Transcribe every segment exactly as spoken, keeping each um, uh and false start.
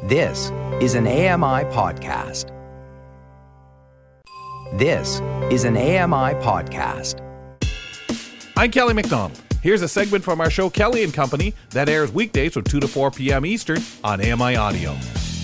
This is an A M I podcast. This is an A M I podcast. I'm Kelly McDonald. Here's a segment from our show Kelly and Company that airs weekdays from two to four p.m. Eastern on A M I Audio.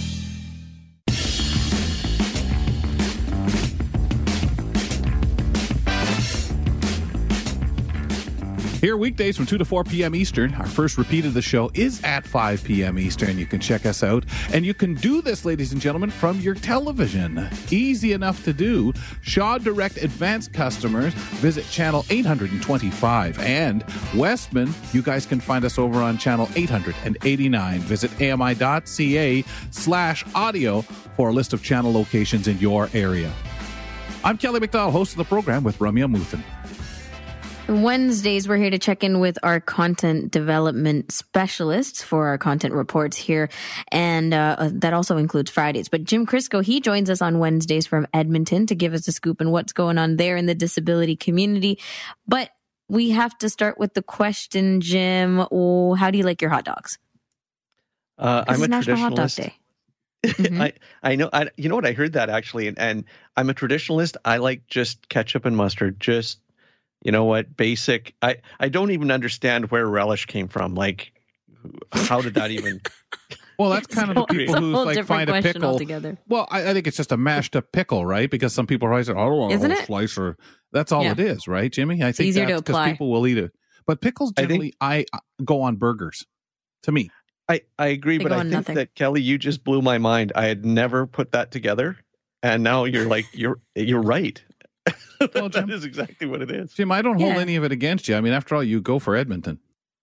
Here weekdays from two to four p.m. Eastern. Our first repeat of the show is at five p.m. Eastern. You can check us out. And you can do this, ladies and gentlemen, from your television. Easy enough to do. Shaw Direct Advanced customers visit channel eight twenty-five. And Westman, you guys can find us over on channel eight eighty-nine. Visit ami.ca slash audio for a list of channel locations in your area. I'm Kelly McDonald, host of the program with Ramya Muthan. Wednesdays, we're here to check in with our content development specialists for our content reports here. And uh, that also includes Fridays. But Jim Crisco, he joins us on Wednesdays from Edmonton to give us a scoop on what's going on there in the disability community. But we have to start with the question, Jim. Oh, how do you like your hot dogs? Uh, I'm a National traditionalist. Hot Dog Day. Mm-hmm. I, I know, I, you know what? I heard that actually. And, and I'm a traditionalist. I like just ketchup and mustard, just You know what? Basic. I, I don't even understand where relish came from. Like, how did that even? Well, that's kind of the people who like find a pickle. Altogether. Well, I, I think it's just a mashed up pickle, right? Because some people are always say, "I don't want Isn't a whole it? slice," or that's all Yeah. it is, right, Jimmy? I It's think easier that's to because apply. people will eat it. But pickles I think- generally, I, I go on burgers. To me, I, I agree, They but go I on think nothing. that Kelly, you just blew my mind. I had never put that together, and now you're like, you're you're right. Well, That Jim- is exactly what it is. Jim, I don't hold Yeah. any of it against you. I mean, after all, you go for Edmonton.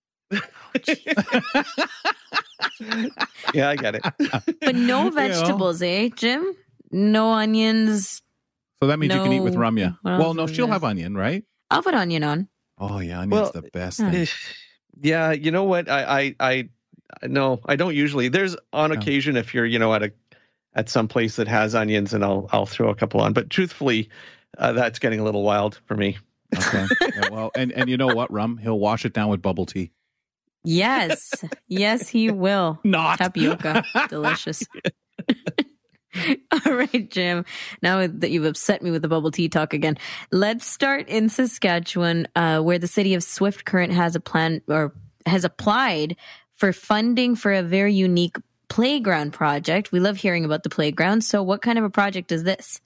Yeah, I get it. But no know. vegetables, eh, Jim? No onions. So that means you can eat with No. Ramya. What else Well, no, is she'll there? have onion, right? I'll put onion on. Oh yeah, onion's Well, the best uh, thing. Yeah, you know what? I, I, I, no, I don't usually. There's on No. occasion if you're, you know, at a, at some place that has onions, and I'll, I'll throw a couple on. But truthfully, uh, that's getting a little wild for me. Okay. Yeah, well, and and you know what, Rum? He'll wash it down with bubble tea. Yes. Yes, he will. Not Tapioca. Delicious. All right, Jim. Now that you've upset me with the bubble tea talk again, let's start in Saskatchewan, uh, where the city of Swift Current has a plan or has applied for funding for a very unique playground project. We love hearing about the playground. So what kind of a project is this?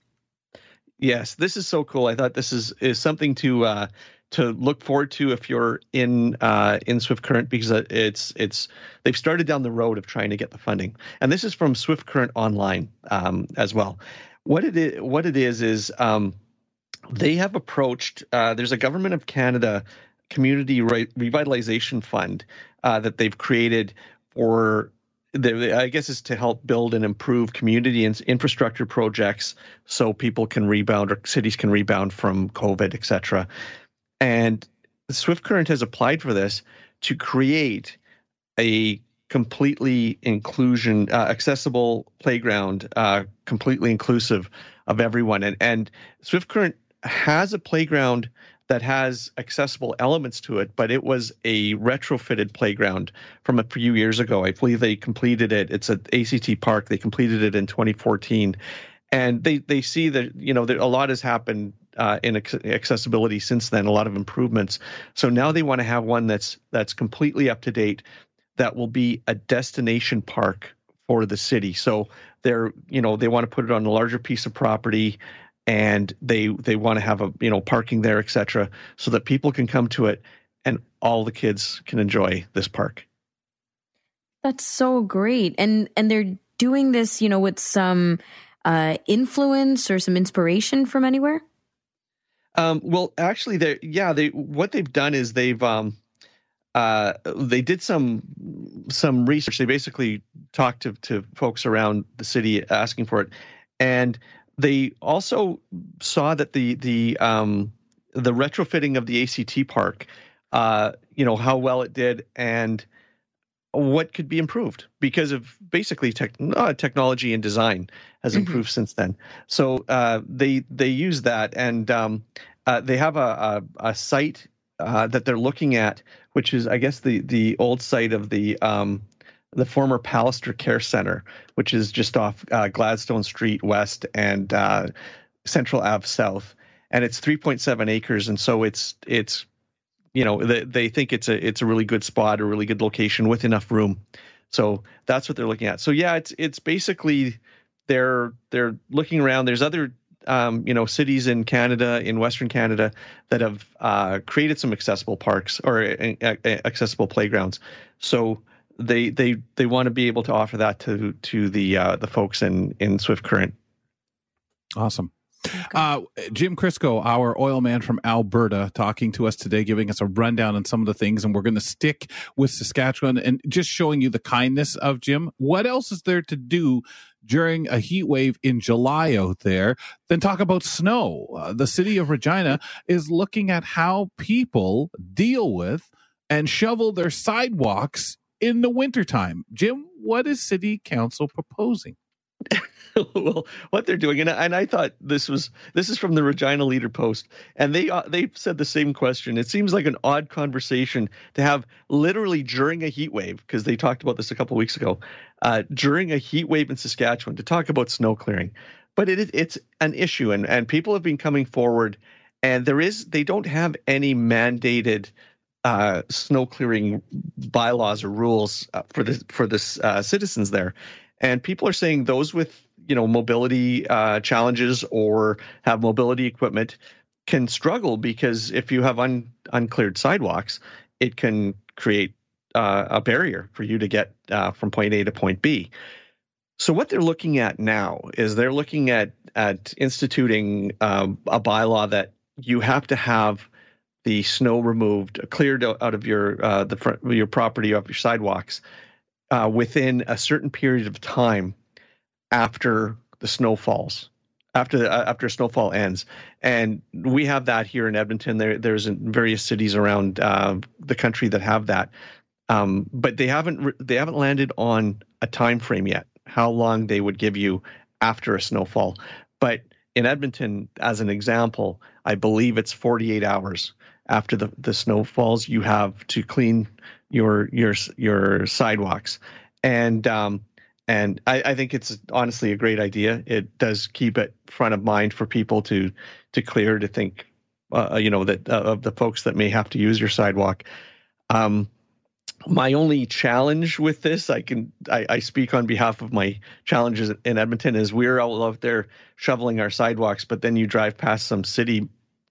Yes, this is so cool. I thought this is is something to uh, to look forward to if you're in uh, in Swift Current, because it's it's they've started down the road of trying to get the funding, and this is from Swift Current Online um, as well. What it is, what it is is um, they have approached. Uh, there's a Government of Canada Community Re- Revitalization Fund uh, that they've created for. The, I guess is to help build and improve community and infrastructure projects so people can rebound or cities can rebound from COVID, et cetera. And Swift Current has applied for this to create a completely inclusion, uh, accessible playground, uh, completely inclusive of everyone. And, and Swift Current has a playground that has accessible elements to it, but it was a retrofitted playground from a few years ago. I believe they completed it. It's at A C T Park. They completed it in twenty fourteen. And they, they see that, you know, that a lot has happened uh, in accessibility since then, a lot of improvements. So now they want to have one that's that's completely up to date, that will be a destination park for the city. So they're, you know, they want to put it on a larger piece of property, and they they want to have a, you know, parking there, et cetera, so that people can come to it and all the kids can enjoy this park. That's so great. And and they're doing this, you know, with some uh, influence or some inspiration from anywhere? Um, well, actually, they yeah, they what they've done is they've um, uh, they did some some research. They basically talked to to folks around the city asking for it, and they also saw that the the um, the retrofitting of the A C T Park, uh, you know, how well it did and what could be improved because of basically tech, uh, technology and design has improved mm-hmm. since then. So uh, they they use that, and um, uh, they have a a, a site uh, that they're looking at, which is I guess the the old site of the um, the former Pallister Care Center, which is just off uh, Gladstone Street West and uh, Central Ave South, and it's three point seven acres, and so it's it's you know they, they think it's a it's a really good spot, a really good location with enough room. So that's what they're looking at. So yeah, it's it's basically they're they're looking around. There's other um, you know cities in Canada, in Western Canada, that have uh, created some accessible parks or uh, uh, accessible playgrounds. So they they they want to be able to offer that to to the uh, the folks in in Swift Current. Awesome. Uh, Jim Crisco, our oil man from Alberta, talking to us today, giving us a rundown on some of the things, and we're going to stick with Saskatchewan and just showing you the kindness of Jim. What else is there to do during a heat wave in July out there? Then talk about snow. Uh, the city of Regina is looking at how people deal with and shovel their sidewalks in the wintertime. Jim, what is City Council proposing? Well, what they're doing, and I, and I thought this was this is from the Regina Leader Post, and they uh, they said the same question. It seems like an odd conversation to have literally during a heat wave, because they talked about this a couple of weeks ago, uh, during a heat wave in Saskatchewan, to talk about snow clearing. But it it's an issue, and and people have been coming forward, and there is they don't have any mandated uh, snow clearing bylaws or rules uh, for the for the uh, citizens there. And people are saying those with, you know, mobility uh, challenges or have mobility equipment can struggle, because if you have un, uncleared sidewalks, it can create uh, a barrier for you to get uh, from point A to point B. So what they're looking at now is they're looking at at instituting um, a bylaw that you have to have the snow removed, cleared out of your uh, the front, your property, off your sidewalks, Uh, within a certain period of time after the snow falls, after the, uh, after snowfall ends. And we have that here in Edmonton. There, there's in various cities around uh, the country that have that, um, but they haven't re- they haven't landed on a time frame yet, how long they would give you after a snowfall. But in Edmonton, as an example, I believe it's forty-eight hours after the, the snow falls, you have to clean your your your sidewalks. And um, and I, I think it's honestly a great idea. It does keep it front of mind for people to to clear, to think, uh, you know, that uh, of the folks that may have to use your sidewalk. Um, my only challenge with this, I can I, I speak on behalf of my challenges in Edmonton, is we're all out there shoveling our sidewalks, but then you drive past some city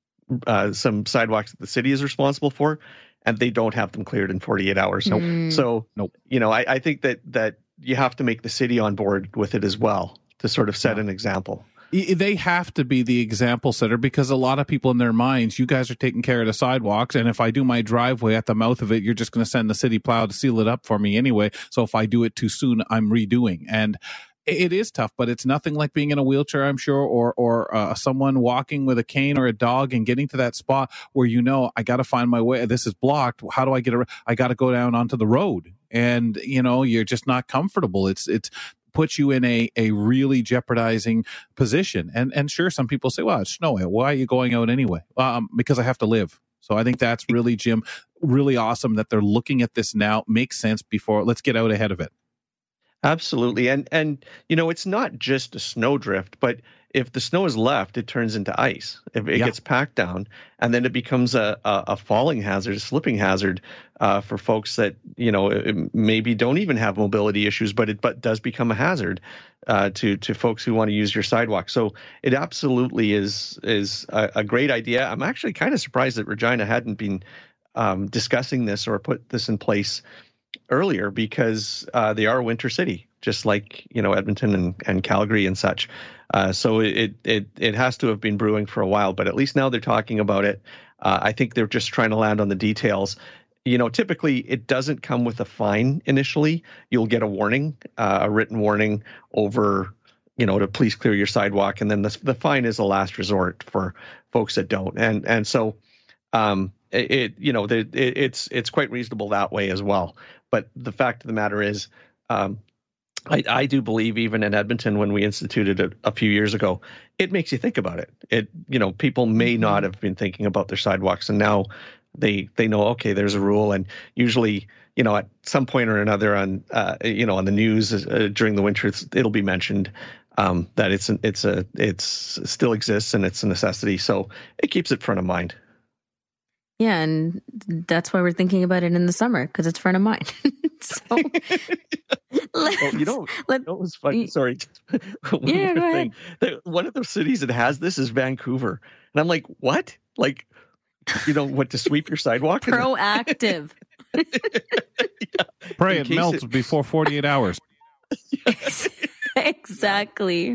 uh, some sidewalks that the city is responsible for, and they don't have them cleared in forty-eight hours. Nope. Mm. So, Nope. you know, I, I think that that you have to make the city on board with it as well, to sort of set Yeah. an example. They have to be the example setter, because a lot of people in their minds, you guys are taking care of the sidewalks, and if I do my driveway at the mouth of it, you're just going to send the city plow to seal it up for me anyway. So if I do it too soon, I'm redoing. And it is tough, but it's nothing like being in a wheelchair, I'm sure, or or uh, someone walking with a cane or a dog and getting to that spot where, you know, I got to find my way. This is blocked. How do I get around? I got to go down onto the road, and you know, you're just not comfortable. It's it's puts you in a a really jeopardizing position. And and sure, some people say, well, it's snowing. Why are you going out anyway? Um, because I have to live. So I think that's really, Jim, really awesome that they're looking at this now. Makes sense before. Let's get out ahead of it. Absolutely. And, and you know, it's not just a snowdrift, but if the snow is left, it turns into ice. If it Yeah. gets packed down, and then it becomes a, a, a falling hazard, a slipping hazard uh, for folks that, you know, maybe don't even have mobility issues, but it but does become a hazard uh, to to folks who want to use your sidewalk. So it absolutely is is a, a great idea. I'm actually kind of surprised that Regina hadn't been um, discussing this or put this in place earlier, because uh, they are a winter city, just like, you know, Edmonton and, and Calgary and such. Uh, so it, it it has to have been brewing for a while, but at least now they're talking about it. Uh, I think they're just trying to land on the details. You know, typically it doesn't come with a fine initially. You'll get a warning, uh, a written warning over, you know, to please clear your sidewalk, and then the the fine is a last resort for folks that don't. And and so um, it, it you know the, it, it's it's quite reasonable that way as well. But the fact of the matter is, um, I, I do believe even in Edmonton, when we instituted it a few years ago, it makes you think about it. It, you know, people may not have been thinking about their sidewalks, and now they they know, okay, there's a rule. And usually, you know, at some point or another on, uh, you know, on the news uh, during the winter, it's, it'll be mentioned um, that it's an, it's a it's it still exists and it's a necessity. So it keeps it front of mind. Yeah, and that's why we're thinking about it in the summer, because it's front of mind. so, well, you know, let, you know, it was funny. Sorry, one yeah, go ahead. Thing. One of the cities that has this is Vancouver, and I'm like, what? Like, you know, what to sweep your sidewalk? Proactive. yeah. Pray it melts it... before forty-eight hours. Yes. Exactly.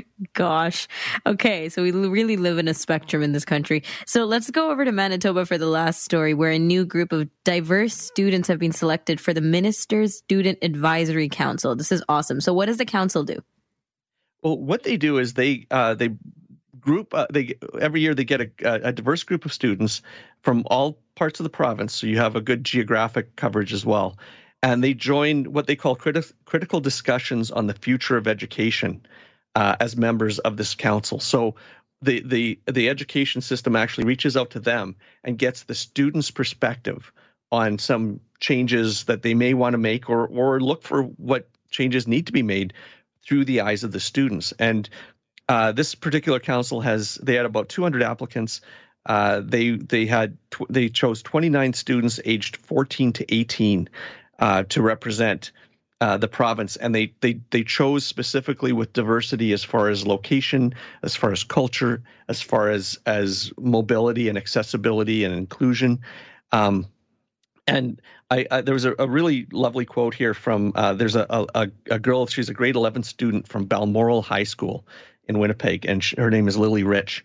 Gosh. Okay, so we really live in a spectrum in this country. So let's go over to Manitoba for the last story, where a new group of diverse students have been selected for the Minister's Student Advisory Council. This is awesome. So what does the council do? Well, what they do is they uh, they group uh, they every year they get a, a diverse group of students from all parts of the province. So you have a good geographic coverage as well. And they join what they call criti- critical discussions on the future of education uh, as members of this council. So the, the the education system actually reaches out to them and gets the students' perspective on some changes that they may want to make, or or look for what changes need to be made through the eyes of the students. And uh, this particular council has they had about two hundred applicants. Uh, they they had tw- they chose twenty-nine students aged fourteen to eighteen. Uh, to represent uh, the province, and they they they chose specifically with diversity as far as location, as far as culture, as far as as mobility and accessibility and inclusion. Um, and I, I there was a, a really lovely quote here from uh, there's a, a a girl, she's a grade eleven student from Balmoral High School in Winnipeg, and she, her name is Lily Rich.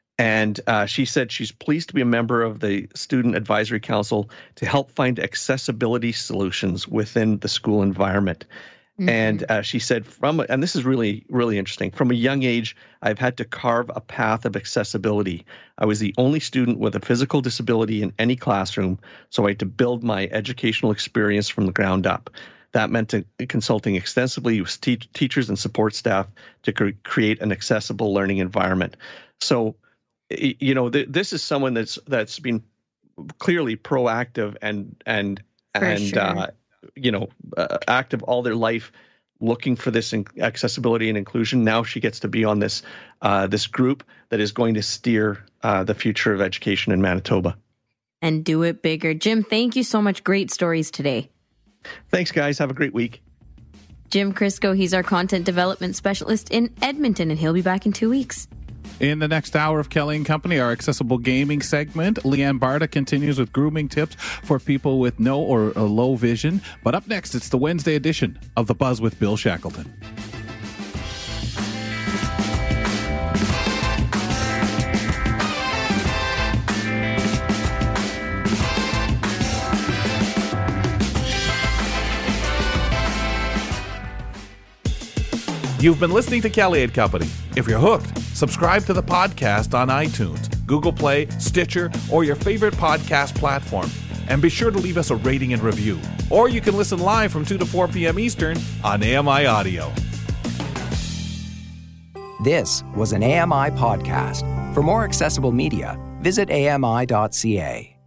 And uh, she said she's pleased to be a member of the Student Advisory Council to help find accessibility solutions within the school environment. Mm-hmm. And uh, she said, from and this is really, really interesting, from a young age, I've had to carve a path of accessibility. I was the only student with a physical disability in any classroom, so I had to build my educational experience from the ground up. That meant to, consulting extensively with te- teachers and support staff to cre- create an accessible learning environment. So, you know, th- this is someone that's that's been clearly proactive and and For and sure. uh, you know uh, active all their life, looking for this in- accessibility and inclusion. Now she gets to be on this uh, this group that is going to steer uh, the future of education in Manitoba. And do it bigger. Jim, thank you so much. Great stories today. Thanks, guys. Have a great week. Jim Crisco, he's our content development specialist in Edmonton, and he'll be back in two weeks. In the next hour of Kelly and Company, our accessible gaming segment, Leanne Barta continues with grooming tips for people with no or low vision. But up next, it's the Wednesday edition of The Buzz with Bill Shackleton. You've been listening to Kelly and Company. If you're hooked, subscribe to the podcast on iTunes, Google Play, Stitcher, or your favorite podcast platform. And be sure to leave us a rating and review. Or you can listen live from two to four p.m. Eastern on A M I Audio. This was an A M I podcast. For more accessible media, visit A M I dot C A.